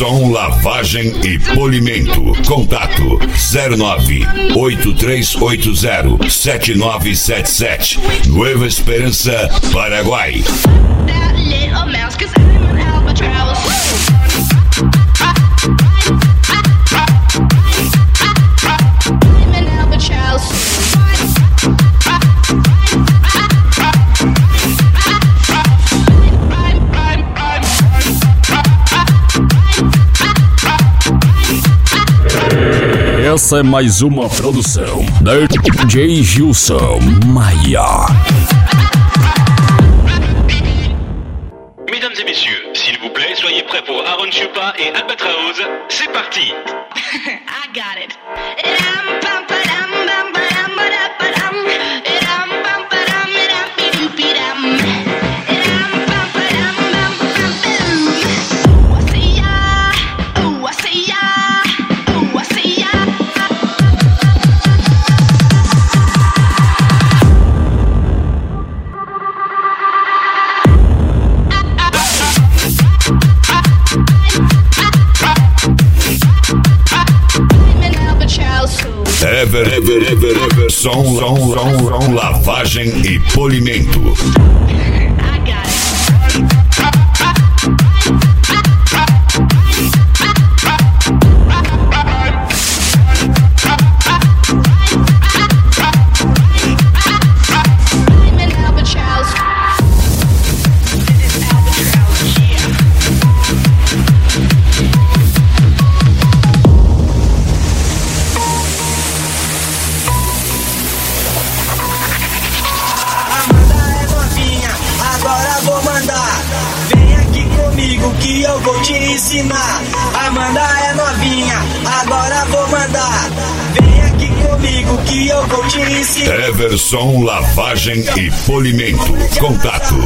Everson Lavagem e Polimento. Contato 09-8380-7977. Nueva Esperança, Paraguai. Essa é mais uma produção da DJ Gilson Maia. Mesdames et messieurs, s'il vous plaît, soyez prêts pour Aaron Chupa et Albatraoz. C'est parti. I got it. Everson Lavagem e Polimento. Que eu vou te ensinar. Amanda é novinha, agora vou mandar. Vem aqui comigo que eu vou te ensinar. Everson Lavagem e Polimento. Contato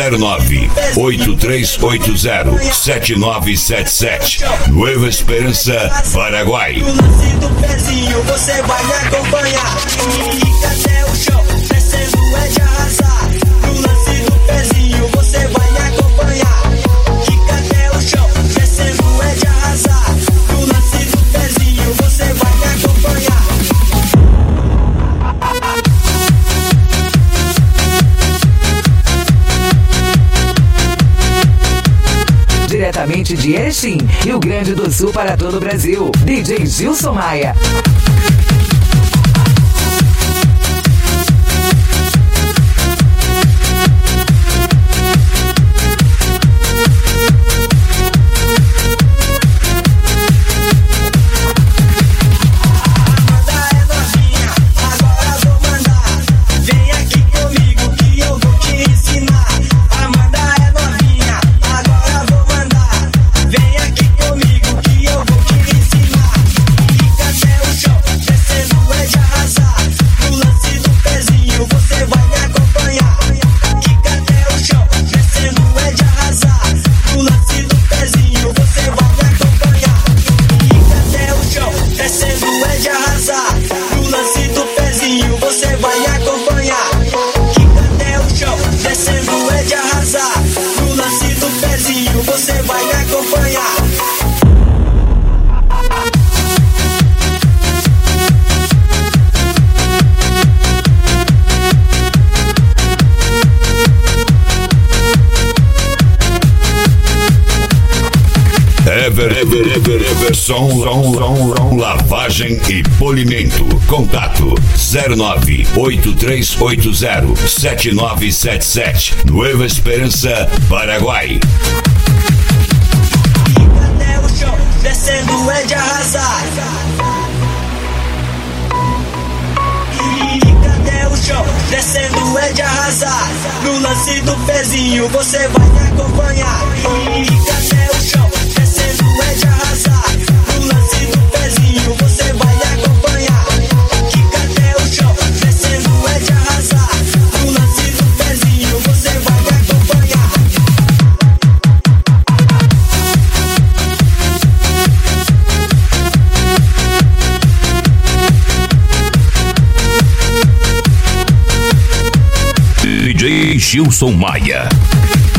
09-8380-7977. Nueva Esperança, Paraguai. No lance do pezinho você vai me acompanhar. Fica até o chão, descendo é de arrasar. No lance do pezinho você vai me acompanhar. Descendo é de arrasar. No lance do pezinho você vai me acompanhar. Diretamente de Erechim, Rio Grande do Sul para todo o Brasil, DJ Gilson Maia. Everson Lavagem e Polimento. Contato 09-8380-7977. Nueva Esperança, Paraguai. Até o chão, descendo é de arrasar. Até o chão, descendo é de arrasar. No lance do pezinho você vai me acompanhar. Até o chão, descendo é de arrasar. No lance do pezinho você vai me acompanhar. Até o chão, descendo é de arrasar. No lance do pezinho você vai me acompanhar. DJ Gilson Maia.